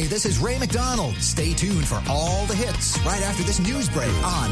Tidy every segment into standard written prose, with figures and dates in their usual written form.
Hi, this is Ray McDonald. Stay tuned for all the hits right after this news break on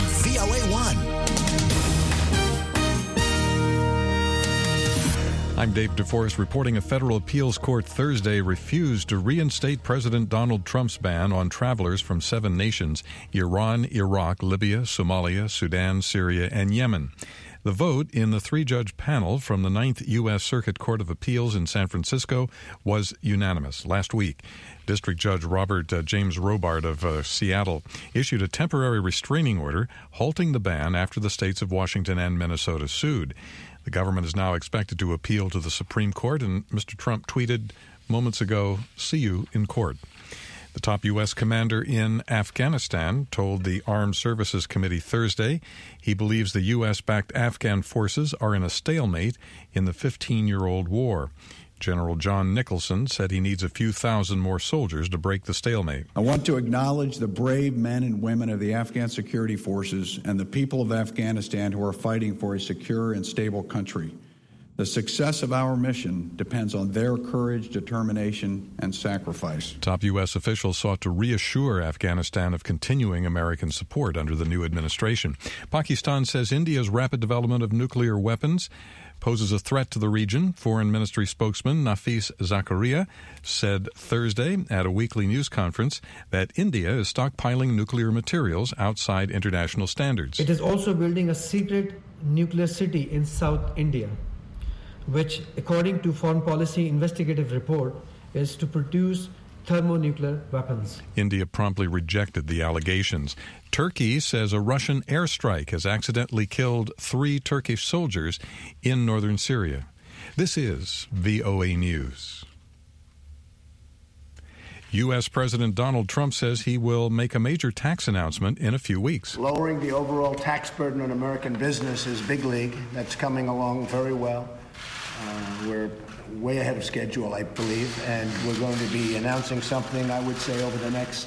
VOA1. I'm Dave DeForest reporting a federal appeals court Thursday refused to reinstate President Donald Trump's ban on travelers from 7 nations: Iran, Iraq, Libya, Somalia, Sudan, Syria, and Yemen. The vote in the 3-judge panel from the 9th U.S. Circuit Court of Appeals in San Francisco was unanimous. Last week, District Judge Robert James Robart of Seattle issued a temporary restraining order halting the ban after the states of Washington and Minnesota sued. The government is now expected to appeal to the Supreme Court, and Mr. Trump tweeted moments ago, "See you in court." The top U.S. commander in Afghanistan told the Armed Services Committee Thursday he believes the U.S.-backed Afghan forces are in a stalemate in the 15-year-old war. General John Nicholson said he needs a few thousand more soldiers to break the stalemate. I want to acknowledge the brave men and women of the Afghan security forces and the people of Afghanistan who are fighting for a secure and stable country. The success of our mission depends on their courage, determination, and sacrifice. Top U.S. officials sought to reassure Afghanistan of continuing American support under the new administration. Pakistan says India's rapid development of nuclear weapons poses a threat to the region. Foreign Ministry spokesman Nafis Zakaria said Thursday at a weekly news conference that India is stockpiling nuclear materials outside international standards. It is also building a secret nuclear city in South India, which, according to Foreign Policy Investigative Report, is to produce thermonuclear weapons. India promptly rejected the allegations. Turkey says a Russian airstrike has accidentally killed 3 Turkish soldiers in northern Syria. This is VOA News. U.S. President Donald Trump says he will make a major tax announcement in a few weeks. Lowering the overall tax burden on American business is big league. That's coming along very well. We're way ahead of schedule, I believe, and we're going to be announcing something, I would say, over the next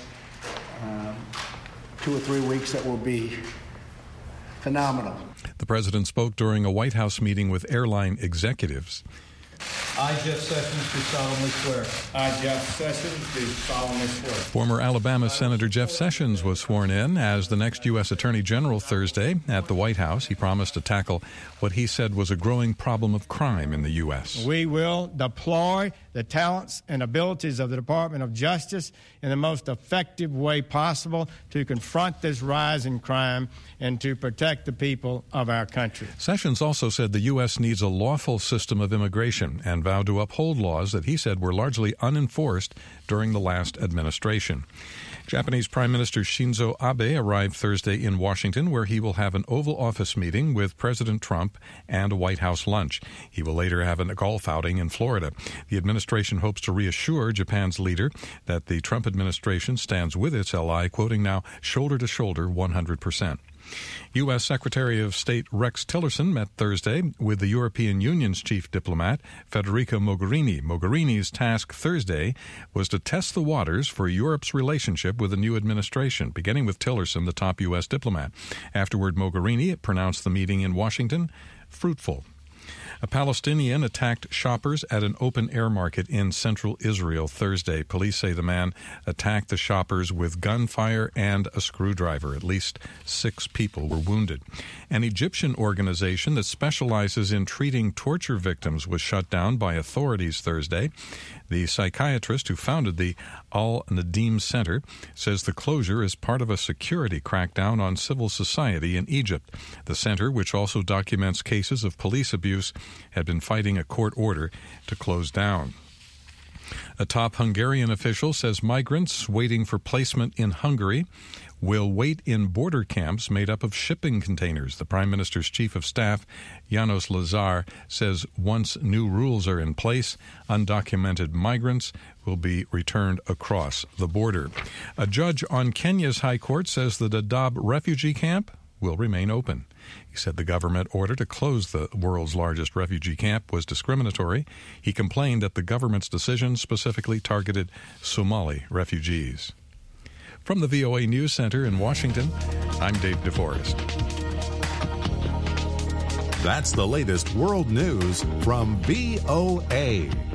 2 or 3 weeks that will be phenomenal. The president spoke during a White House meeting with airline executives. I, Jeff Sessions, do solemnly swear. I, Jeff Sessions, do solemnly swear. Former Alabama Senator Jeff Sessions was sworn in as the next U.S. Attorney General Thursday at the White House. He promised to tackle what he said was a growing problem of crime in the U.S. We will deploy the talents and abilities of the Department of Justice in the most effective way possible to confront this rise in crime and to protect the people of our country. Sessions also said the U.S. needs a lawful system of immigration and vowed to uphold laws that he said were largely unenforced during the last administration. Japanese Prime Minister Shinzo Abe arrived Thursday in Washington, where he will have an Oval Office meeting with President Trump and a White House lunch. He will later have a golf outing in Florida. The administration hopes to reassure Japan's leader that the Trump administration stands with its ally, quoting now, shoulder to shoulder 100%. U.S. Secretary of State Rex Tillerson met Thursday with the European Union's chief diplomat, Federica Mogherini. Mogherini's task Thursday was to test the waters for Europe's relationship with the new administration, beginning with Tillerson, the top U.S. diplomat. Afterward, Mogherini pronounced the meeting in Washington fruitful. A Palestinian attacked shoppers at an open-air market in central Israel Thursday. Police say the man attacked the shoppers with gunfire and a screwdriver. At least 6 people were wounded. An Egyptian organization that specializes in treating torture victims was shut down by authorities Thursday. The psychiatrist who founded the Al-Nadim Center says the closure is part of a security crackdown on civil society in Egypt. The center, which also documents cases of police abuse, had been fighting a court order to close down. A top Hungarian official says migrants waiting for placement in Hungary will wait in border camps made up of shipping containers. The Prime Minister's Chief of Staff, János Lázár, says once new rules are in place, undocumented migrants will be returned across the border. A judge on Kenya's High Court says the Dadaab refugee camp will remain open. He said the government order to close the world's largest refugee camp was discriminatory. He complained that the government's decision specifically targeted Somali refugees. From the VOA News Center in Washington, I'm Dave DeForest. That's the latest world news from VOA.